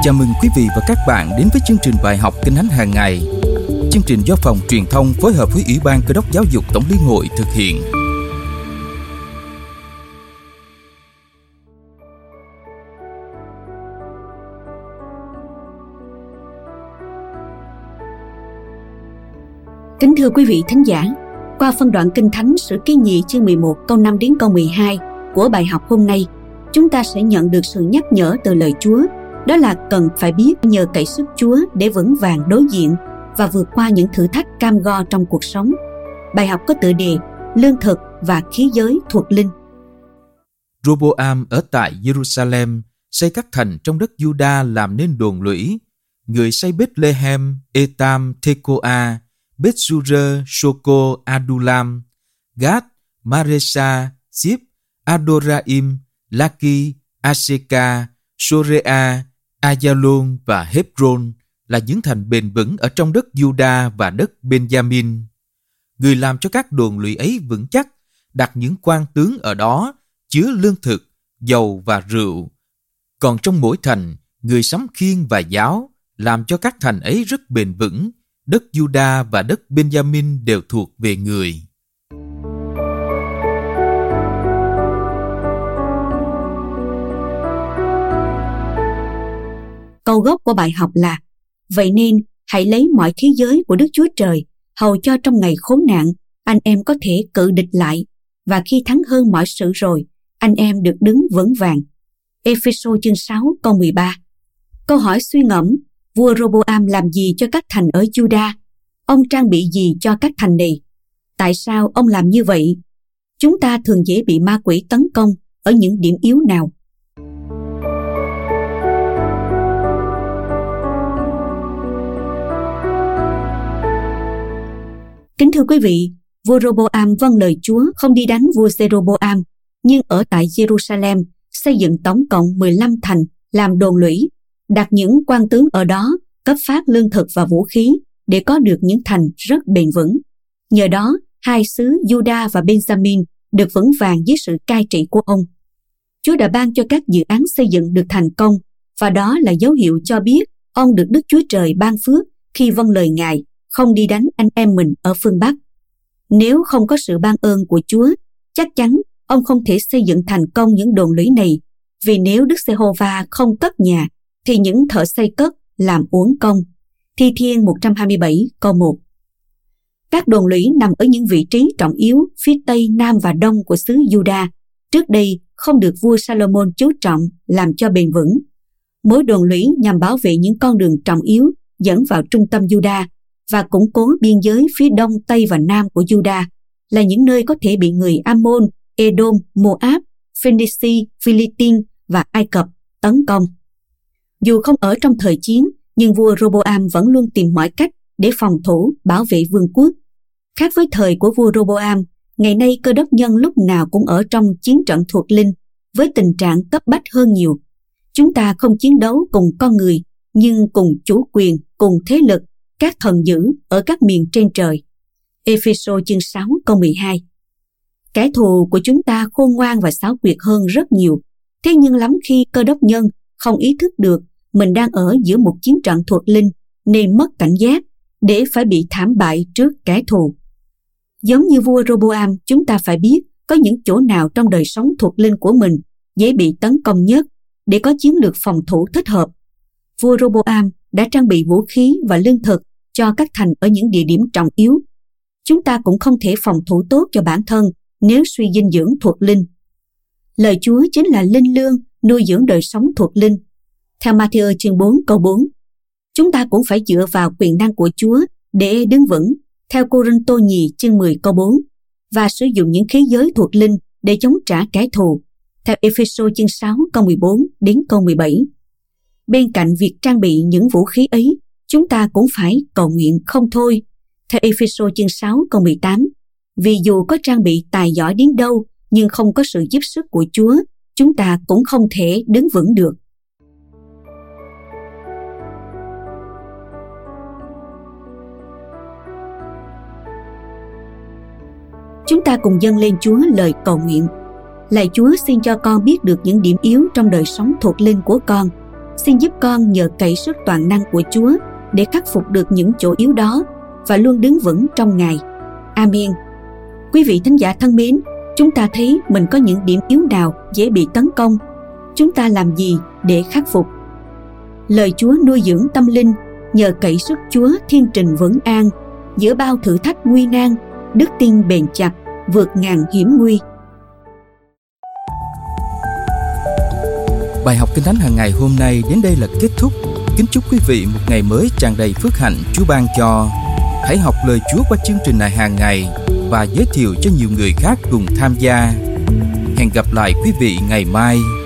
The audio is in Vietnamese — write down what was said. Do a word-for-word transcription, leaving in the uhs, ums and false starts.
Chào mừng quý vị và các bạn đến với chương trình bài học Kinh Thánh hàng ngày. Chương trình do Phòng Truyền thông phối hợp với Ủy ban Cơ đốc Giáo dục Tổng liên hội thực hiện. Kính thưa quý vị thính giả, qua phân đoạn Kinh Thánh Sử Ký Nhì chương mười một câu năm đến câu mười hai của bài học hôm nay, chúng ta sẽ nhận được sự nhắc nhở từ lời Chúa, đó là cần phải biết nhờ cậy sức Chúa để vững vàng đối diện và vượt qua những thử thách cam go trong cuộc sống. Bài học có tựa đề Lương thực và khí giới thuộc linh. Roboam ở tại Jerusalem xây các thành trong đất Juda làm nên đồn lũy. Người xây Bethlehem, Etam, Tekoa, Bethsura, Soko, Adulam, Gad, Maresa, Zip, Adoraim, Laki, Aseka, Sorea, Ayalon và Hebron là những thành bền vững ở trong đất Juda và đất Benjamin. Người làm cho các đồn lũy ấy vững chắc, đặt những quan tướng ở đó, chứa lương thực, dầu và rượu. Còn trong mỗi thành, người sắm khiên và giáo, làm cho các thành ấy rất bền vững. Đất Juda và đất Benjamin đều thuộc về người. Câu gốc của bài học là: vậy nên hãy lấy mọi khí giới của Đức Chúa Trời, hầu cho trong ngày khốn nạn anh em có thể cự địch lại, và khi thắng hơn mọi sự rồi, anh em được đứng vững vàng. Ê-phê-sô chương sáu câu mười ba. Câu hỏi suy ngẫm: vua Roboam làm gì cho các thành ở Juda? Ông trang bị gì cho các thành này? Tại sao ông làm như vậy? Chúng ta thường dễ bị ma quỷ tấn công ở những điểm yếu nào? Kính thưa quý vị, vua Roboam vâng lời Chúa không đi đánh vua Jeroboam, nhưng ở tại Jerusalem xây dựng tổng cộng mười lăm thành làm đồn lũy, đặt những quan tướng ở đó, cấp phát lương thực và vũ khí để có được những thành rất bền vững. Nhờ đó, hai xứ Juda và Benjamin được vững vàng dưới sự cai trị của ông. Chúa đã ban cho các dự án xây dựng được thành công, và đó là dấu hiệu cho biết ông được Đức Chúa Trời ban phước khi vâng lời Ngài, không đi đánh anh em mình ở phương Bắc. Nếu không có sự ban ơn của Chúa, chắc chắn ông không thể xây dựng thành công những đồn lũy này, vì nếu Đức Giê-hô-va không cất nhà, thì những thợ xây cất làm uổng công. Thi Thiên một trăm hai mươi bảy câu một. Các đồn lũy nằm ở những vị trí trọng yếu phía Tây, Nam và Đông của xứ Juda. Trước đây không được vua Salomon chú trọng làm cho bền vững. Mỗi đồn lũy nhằm bảo vệ những con đường trọng yếu dẫn vào trung tâm Juda và củng cố biên giới phía Đông, Tây và Nam của Juda, là những nơi có thể bị người Ammon, Edom, Moab, Phoenici, Philippines và Ai Cập tấn công. Dù không ở trong thời chiến, nhưng vua Roboam vẫn luôn tìm mọi cách để phòng thủ, bảo vệ vương quốc. Khác với thời của vua Roboam, ngày nay Cơ đốc nhân lúc nào cũng ở trong chiến trận thuộc linh, với tình trạng cấp bách hơn nhiều. Chúng ta không chiến đấu cùng con người, nhưng cùng chủ quyền, cùng thế lực, các thần dữ ở các miền trên trời. Ê-phê-sô chương sáu câu mười hai. Kẻ thù của chúng ta khôn ngoan và xảo quyệt hơn rất nhiều. Thế nhưng lắm khi Cơ đốc nhân không ý thức được mình đang ở giữa một chiến trận thuộc linh, nên mất cảnh giác để phải bị thảm bại trước kẻ thù. Giống như vua Roboam, chúng ta phải biết có những chỗ nào trong đời sống thuộc linh của mình dễ bị tấn công nhất để có chiến lược phòng thủ thích hợp. Vua Roboam đã trang bị vũ khí và lương thực cho các thành ở những địa điểm trọng yếu. Chúng ta cũng không thể phòng thủ tốt cho bản thân nếu suy dinh dưỡng thuộc linh. Lời Chúa chính là linh lương nuôi dưỡng đời sống thuộc linh. Theo Ma-thi-ơ chương bốn câu bốn, chúng ta cũng phải dựa vào quyền năng của Chúa để đứng vững, theo Cô-rinh-tô nhì chương mười câu bốn, và sử dụng những khí giới thuộc linh để chống trả kẻ thù, theo Ê-phê-sô chương sáu câu mười bốn đến câu mười bảy. Bên cạnh việc trang bị những vũ khí ấy, chúng ta cũng phải cầu nguyện không thôi, theo Ê-phê-sô chương sáu câu mười tám. Vì dù có trang bị tài giỏi đến đâu, nhưng không có sự giúp sức của Chúa, chúng ta cũng không thể đứng vững được. Chúng ta cùng dâng lên Chúa lời cầu nguyện. Lạy Chúa, xin cho con biết được những điểm yếu trong đời sống thuộc linh của con. Xin giúp con nhờ cậy sức toàn năng của Chúa để khắc phục được những chỗ yếu đó và luôn đứng vững trong Ngài. Amen. Quý vị thính giả thân mến, chúng ta thấy mình có những điểm yếu nào dễ bị tấn công. Chúng ta làm gì để khắc phục? Lời Chúa nuôi dưỡng tâm linh, nhờ cậy sức Chúa thiên trình vững an giữa bao thử thách nguy nan, đức tin bền chặt, vượt ngàn hiểm nguy. Bài học Kinh Thánh hàng ngày hôm nay đến đây là kết thúc. Kính chúc quý vị một ngày mới tràn đầy phước hạnh Chúa ban cho. Hãy học lời Chúa qua chương trình này hàng ngày và giới thiệu cho nhiều người khác cùng tham gia. Hẹn gặp lại quý vị ngày mai.